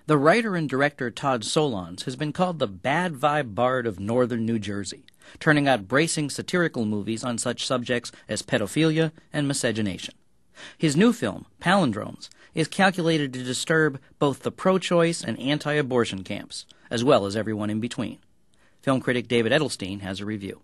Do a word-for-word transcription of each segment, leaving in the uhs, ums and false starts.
The writer and director Todd Solondz has been called the bad vibe bard of northern New Jersey, turning out bracing satirical movies on such subjects as pedophilia and miscegenation. His new film, Palindromes, is calculated to disturb both the pro-choice and anti-abortion camps, as well as everyone in between. Film critic David Edelstein has a review.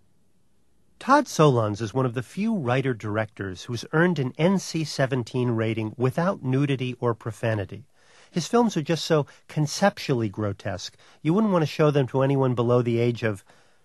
Todd Solondz is one of the few writer-directors who's earned an N C seventeen rating without nudity or profanity. His films are just so conceptually grotesque, you wouldn't want to show them to anyone below the age of,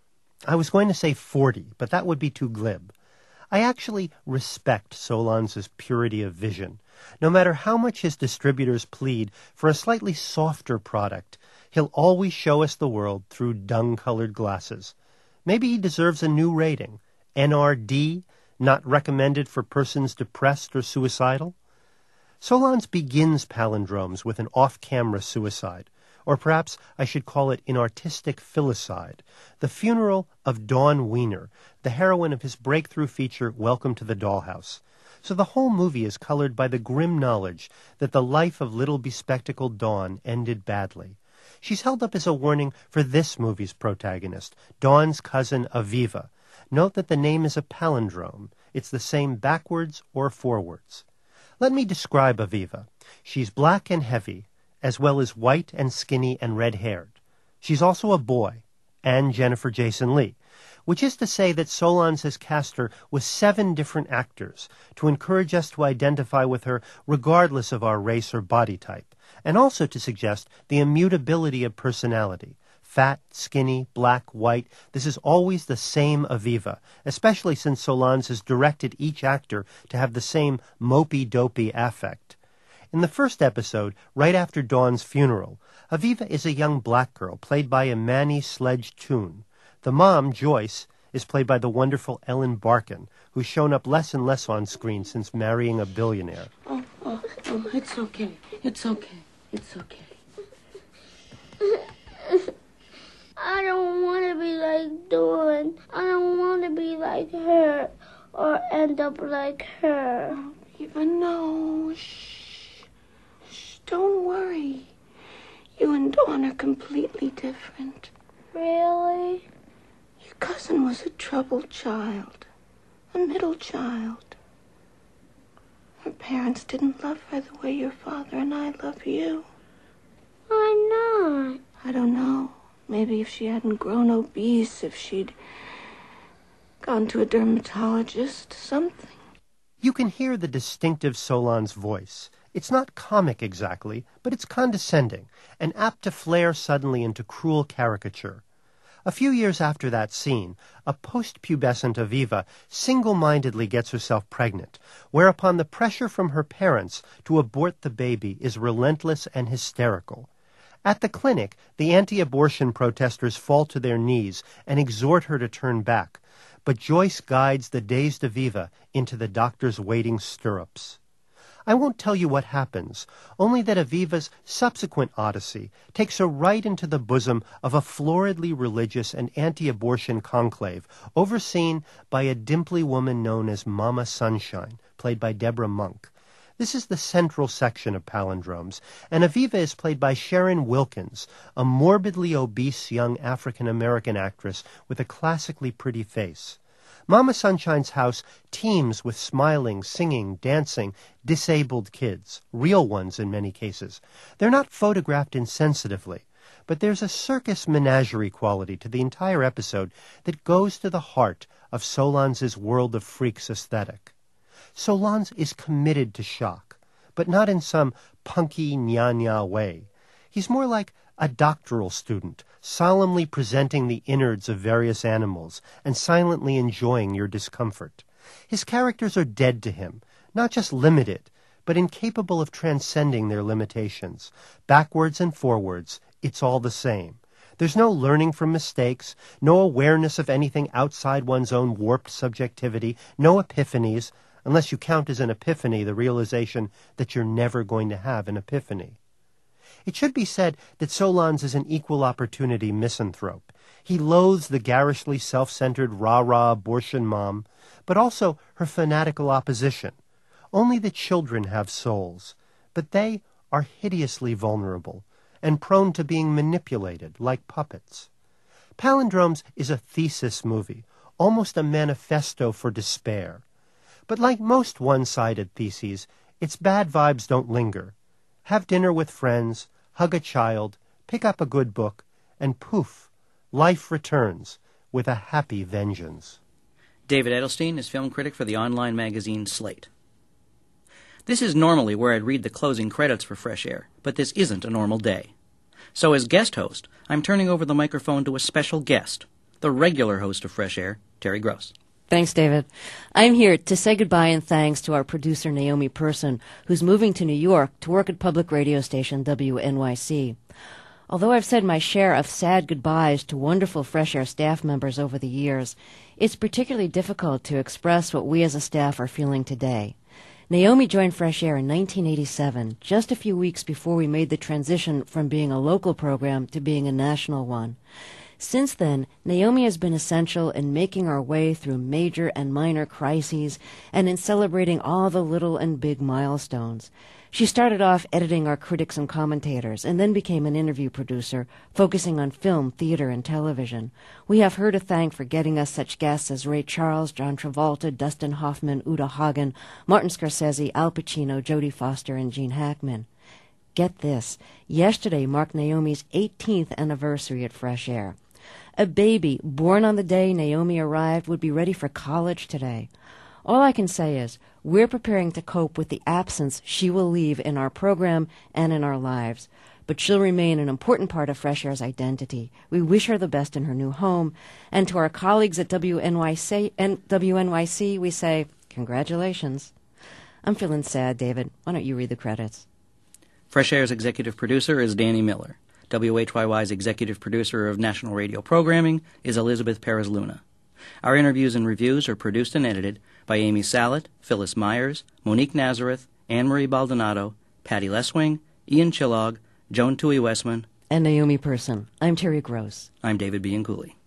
I was going to say forty, but that would be too glib. I actually respect Solondz's purity of vision. No matter how much his distributors plead for a slightly softer product, he'll always show us the world through dung-colored glasses. Maybe he deserves a new rating. N R D, not recommended for persons depressed or suicidal? Solondz begins Palindromes with an off-camera suicide, or perhaps I should call it an artistic filicide, the funeral of Dawn Wiener, the heroine of his breakthrough feature Welcome to the Dollhouse. So the whole movie is colored by the grim knowledge that the life of little bespectacled Dawn ended badly. She's held up as a warning for this movie's protagonist, Dawn's cousin Aviva. Note that the name is a palindrome. It's the same backwards or forwards. Let me describe Aviva. She's black and heavy, as well as white and skinny and red-haired. She's also a boy, and Jennifer Jason Leigh, which is to say that Solondz has cast her with seven different actors to encourage us to identify with her regardless of our race or body type, and also to suggest the immutability of personality. Fat, skinny, black, white, this is always the same Aviva, especially since Solondz has directed each actor to have the same mopey-dopey affect. In the first episode, right after Dawn's funeral, Aviva is a young black girl played by Imani Sledge-Toon. The mom, Joyce, is played by the wonderful Ellen Barkin, who's shown up less and less on screen since marrying a billionaire. Oh, oh, oh, it's okay. It's okay. It's okay. I don't want to be like Dawn. I don't want to be like her or end up like her. Oh, Eva, no. Shh. Shh. Don't worry. You and Dawn are completely different. Really? Your cousin was a troubled child. A middle child. Her parents didn't love her the way your father and I love you. Why not? I don't know. Maybe if she hadn't grown obese, if she'd gone to a dermatologist, something. You can hear the distinctive Solondz voice. It's not comic exactly, but it's condescending, and apt to flare suddenly into cruel caricature. A few years after that scene, a post-pubescent Aviva single-mindedly gets herself pregnant, whereupon the pressure from her parents to abort the baby is relentless and hysterical. At the clinic, the anti-abortion protesters fall to their knees and exhort her to turn back, but Joyce guides the dazed Aviva into the doctor's waiting stirrups. I won't tell you what happens, only that Aviva's subsequent odyssey takes her right into the bosom of a floridly religious and anti-abortion conclave, overseen by a dimply woman known as Mama Sunshine, played by Deborah Monk. This is the central section of Palindromes, and Aviva is played by Sharon Wilkins, a morbidly obese young African-American actress with a classically pretty face. Mama Sunshine's house teems with smiling, singing, dancing, disabled kids, real ones in many cases. They're not photographed insensitively, but there's a circus menagerie quality to the entire episode that goes to the heart of Solondz's World of Freaks aesthetic. Solondz is committed to shock, but not in some punky, nya-nya way. He's more like a doctoral student, solemnly presenting the innards of various animals and silently enjoying your discomfort. His characters are dead to him, not just limited, but incapable of transcending their limitations. Backwards and forwards, it's all the same. There's no learning from mistakes, no awareness of anything outside one's own warped subjectivity, no epiphanies, unless you count as an epiphany the realization that you're never going to have an epiphany. It should be said that Solondz is an equal opportunity misanthrope. He loathes the garishly self-centered rah-rah abortion mom, but also her fanatical opposition. Only the children have souls, but they are hideously vulnerable, and prone to being manipulated like puppets. Palindromes is a thesis movie, almost a manifesto for despair. But like most one-sided theses, its bad vibes don't linger. Have dinner with friends, hug a child, pick up a good book, and poof, life returns with a happy vengeance. David Edelstein is film critic for the online magazine Slate. This is normally where I'd read the closing credits for Fresh Air, but this isn't a normal day. So as guest host, I'm turning over the microphone to a special guest, the regular host of Fresh Air, Terry Gross. Thanks, David. I'm here to say goodbye and thanks to our producer, Naomi Person, who's moving to New York to work at public radio station W N Y C. Although I've said my share of sad goodbyes to wonderful Fresh Air staff members over the years, it's particularly difficult to express what we as a staff are feeling today. Naomi joined Fresh Air in nineteen eighty-seven, just a few weeks before we made the transition from being a local program to being a national one. Since then, Naomi has been essential in making our way through major and minor crises and in celebrating all the little and big milestones. She started off editing our critics and commentators and then became an interview producer, focusing on film, theater, and television. We have her to thank for getting us such guests as Ray Charles, John Travolta, Dustin Hoffman, Uta Hagen, Martin Scorsese, Al Pacino, Jodie Foster, and Gene Hackman. Get this, yesterday marked Naomi's eighteenth anniversary at Fresh Air. A baby born on the day Naomi arrived would be ready for college today. All I can say is, we're preparing to cope with the absence she will leave in our program and in our lives. But she'll remain an important part of Fresh Air's identity. We wish her the best in her new home. And to our colleagues at W N Y C, and W N Y C we say, congratulations. I'm feeling sad, David. Why don't you read the credits? Fresh Air's executive producer is Danny Miller. W H Y Y's executive producer of national radio programming is Elizabeth Perez-Luna. Our interviews and reviews are produced and edited by Amy Salet, Phyllis Myers, Monique Nazareth, Anne-Marie Baldonado, Patty Leswing, Ian Chillog, Joan Tui Westman, and Naomi Person. I'm Terry Gross. I'm David Bianculli.